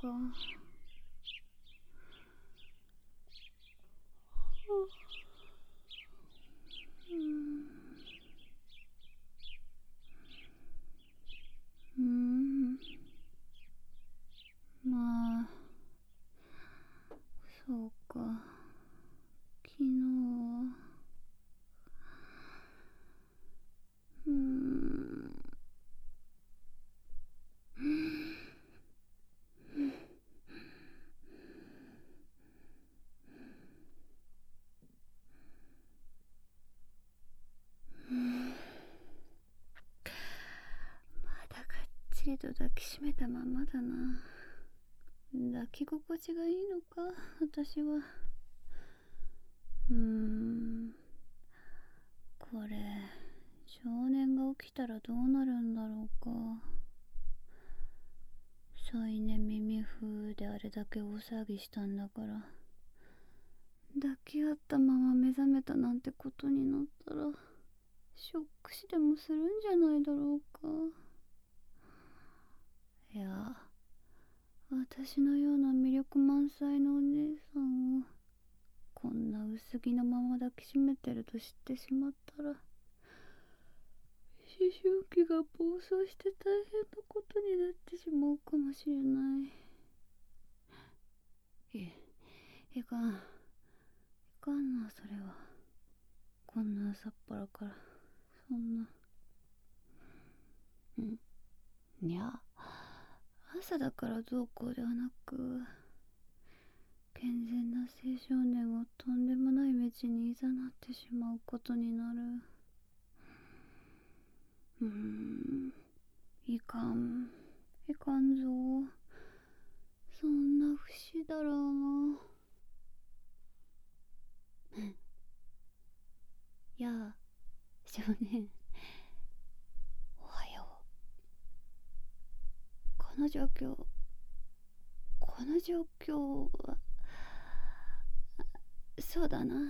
か。まあそうか。昨日はまだがっちりと抱きしめたままだな。抱き心地がいいのか私は。これ少年が起きたらどうなるんだろうか。添い寝耳風であれだけ大騒ぎしたんだから、抱き合ったまま目覚めたなんてことになったらショック死でもするんじゃないだろうか。いや、私のような魅力満載のお姉さんをこんな薄着のまま抱きしめてると知ってしまったら、思春期が暴走して大変なことになってしまうかもしれない。いかんな、それは。こんな朝っぱらからそんな。いや、朝だからどうこうではなく、健全な青少年をとんでもない道に誘ってしまうことになる。いかんぞ。そんな不死だろう。やあ、少年、おはよう。この状況は、そうだな。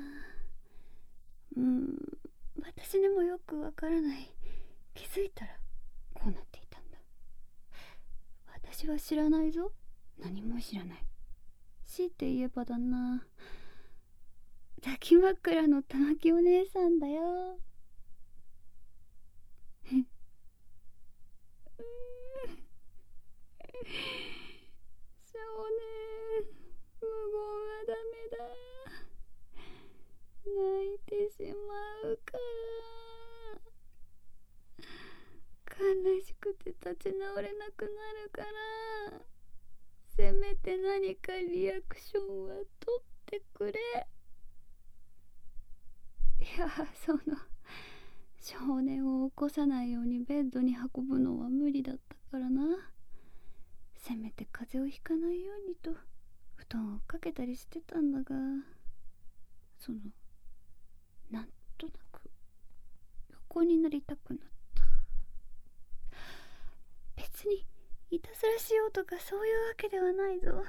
私にもよくわからない。気づいたらこうなっていたんだ。私は知らないぞ。何も知らない。強いて言えばだな、抱き枕の玉木お姉さんだよ。少年、無言はダメだ。泣いてしまうから。悲しくて立ち直れなくなるから、せめて何かリアクションは取ってくれ。いや、少年を起こさないようにベッドに運ぶのは無理だったからな。せめて風邪をひかないようにと布団をかけたりしてたんだが、なんとなく横になりたくなった。別にいたずらしようとかそういうわけではないぞ。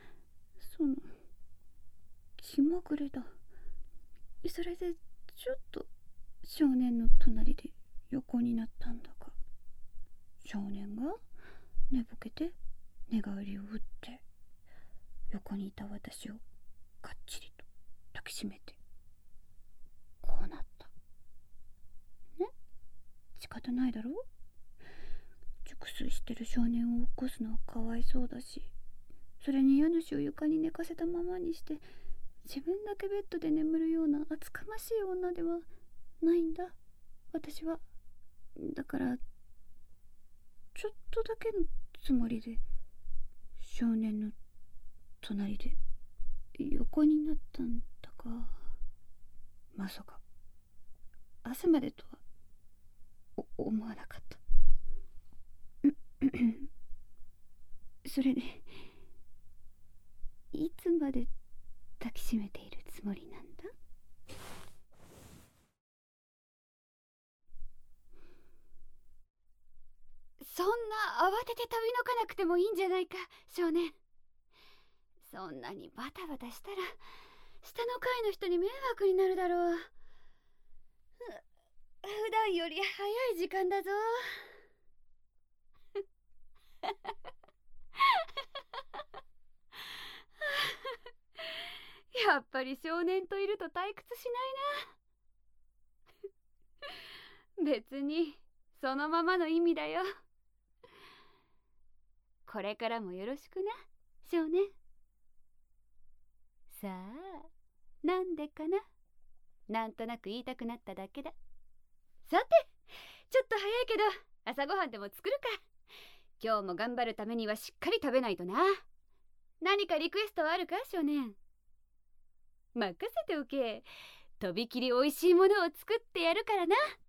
気まぐれだ。それでちょっと少年の隣で横になったんだが、少年が寝ぼけて寝返りを打って横にいた私をがっちりと抱きしめて、こうなった。ね、仕方ないだろう。熟睡してる少年を起こすのはかわいそうだし、それに家主を床に寝かせたままにして自分だけベッドで眠るような厚かましい女ではないんだ、私は。だからちょっとだけのつもりで少年の隣で横になったんだが、まさか朝までとは思わなかった。それでいつまで抱きしめているつもりなんだ？そんな慌てて飛びのかなくてもいいんじゃないか、少年。そんなにバタバタしたら下の階の人に迷惑になるだろう。普段より早い時間だぞ。 やっぱり少年といると退屈しないな。別にそのままの意味だよ。これからもよろしくな、少年。さあ、なんでかな。なんとなく言いたくなっただけだ。さて、ちょっと早いけど朝ごはんでも作るか。今日も頑張るためにはしっかり食べないとな。何かリクエストはあるか、少年。任せておけ。とびきりおいしいものを作ってやるからな。